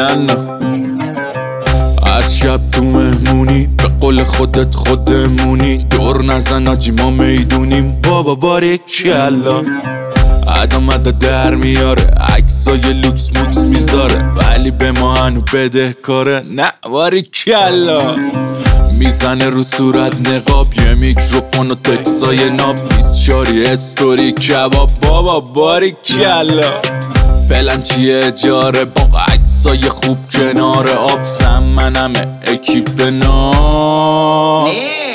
باریکلا. از شب تو مهمونی به قول خودت خودمونی، دور نزن آجی ما میدونیم بابا باریکلا. عدامده در میاره عکسای لوکس موکس میذاره، ولی به ما هنو بده کاره. نه باریکلا. میزنه رو صورت نقاب، یه میکروفون و تکسای ناب، 20 شاری استوری کباب بابا باریکلا. فعلا چیه اجاره با عکسای خوب کنار آب، منمه اکیپ نام.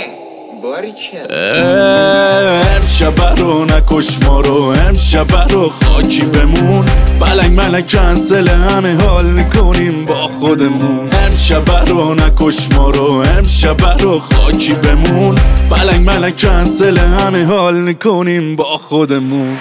امشب رو نکش ما رو، امشب رو خاکی بمون، بلنگ ملنگ کنسل همه حال میکنیم با خودمون. امشب رو نکش ما رو، امشب رو خاکی بمون، بلنگ ملنگ کنسل همه حال میکنیم با خودمون.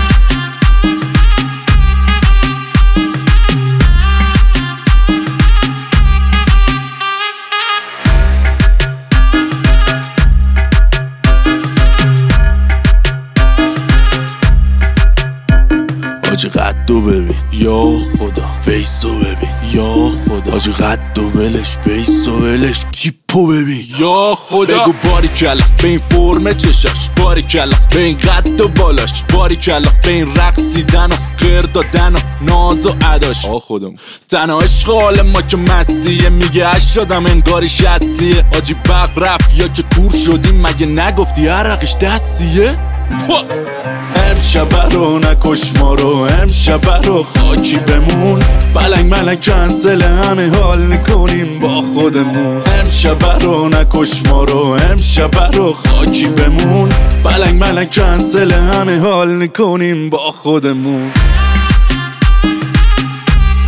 آجی قدو ببین یا خدا، فیسو ببین یا خدا، آجی قدو ولش فیسو ولش، تیپو ببین یا خدا. بگو باریکلا به این فرم چشاش، باریکلا به این قد و بالاش، باریکلا به این رقصیدن و غیر دادن و ناز و عداش. خودم تنها عشق حال ما که مسیحه، میگه اش شدم انگاری شستیه. آجی بق رفت یا که کور شدیم، مگه نگفتی عرقش دستیه؟ امشب رو نکش ما رو، امشب رو خاکی بمون، بلنگ ملنگ کنسل همه حال میکنیم با خودمون. امشب رو نکش ما رو، امشب رو خاکی بمون، بلنگ ملنگ کنسل همه حال میکنیم با خودمون.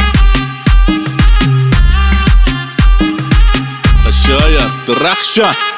شاید درخشان